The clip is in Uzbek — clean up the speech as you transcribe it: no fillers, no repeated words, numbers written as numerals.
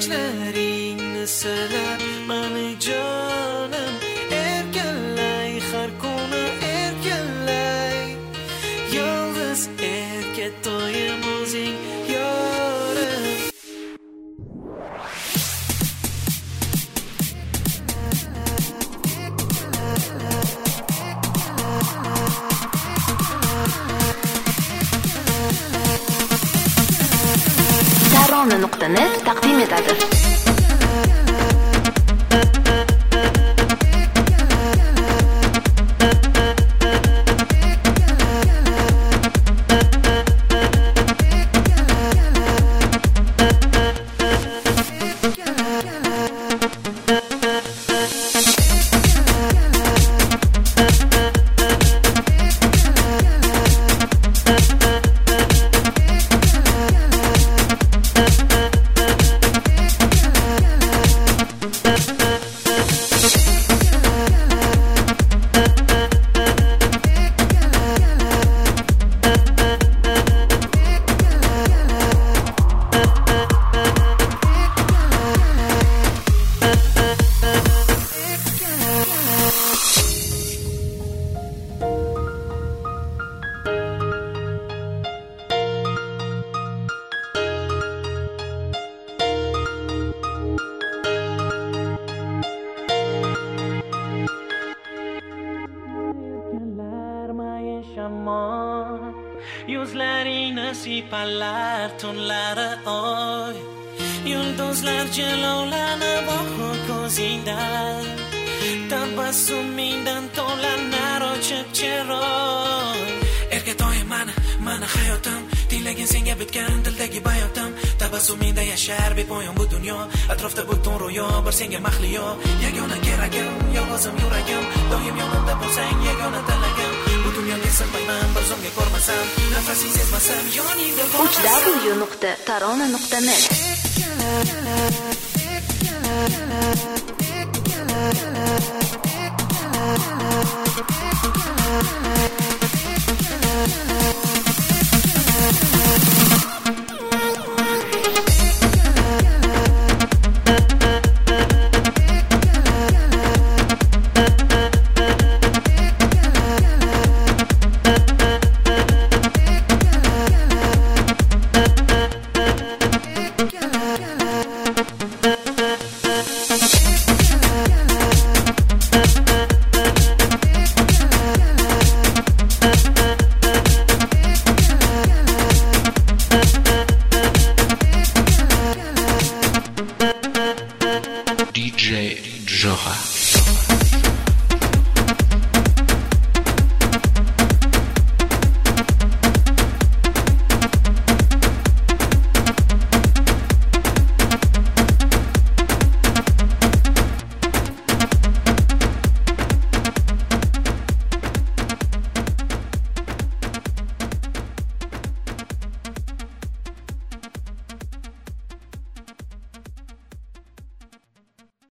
sochlaringni silab mani jonim erkalay har kuni erkalay yolg'iz erkatoyim o'zing yorim Tarona.net taqdim etadi. Yuzlaringni siypalar tunlari oy yulduzlar jilovlanib oqu ko'zingdan tabassumingdan tovlanar ochib chiroy erkatoyim mani hayotim tinglagin senga bitgan dildagi bayotim tabassumingda yashar bepoyon bu dunyo atrofda butun ro'yo bir senga mahliyo yagona keragim yolg'izim yuragim doim yonimda bo'lsang yagona tilagim bu dunyoga sig'mayman bir zumga ko'rmasam nafasing sezmasam yoningda www.tarona.net DJ Joha.